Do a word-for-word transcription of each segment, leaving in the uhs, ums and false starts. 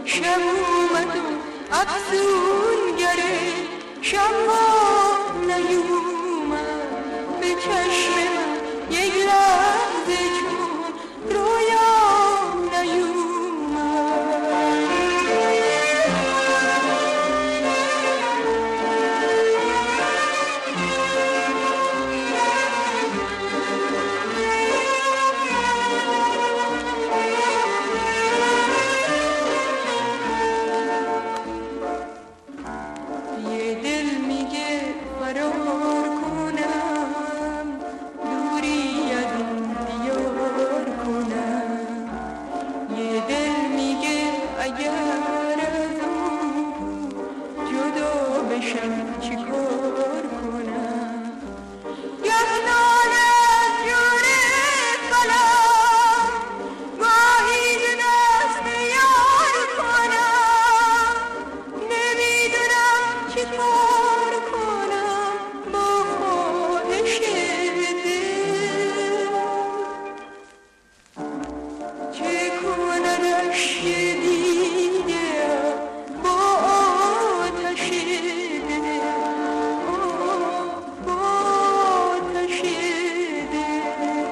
شب اومد و افزون گره شما نیومد به چشم من یک لحظه چون رویا نیومد. یه دل میگه فرار کنم دوری از این دیار کنم، یه دل میگه اگر از اون جدا بشم چی کار کنم. گهنان از جور فلک گاهی دست یار کنم، نمیدونم چی کار کنم با خواهش دل. چه کندش دیده با آتش دل، با آتش دل.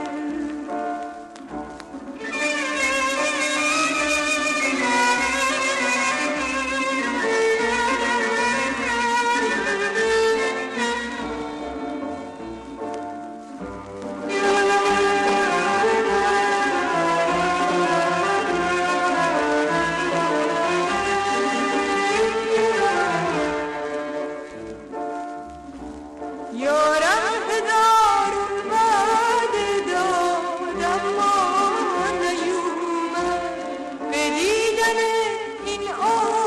یارم هزار وعده داد اما نیومد، به دیدن این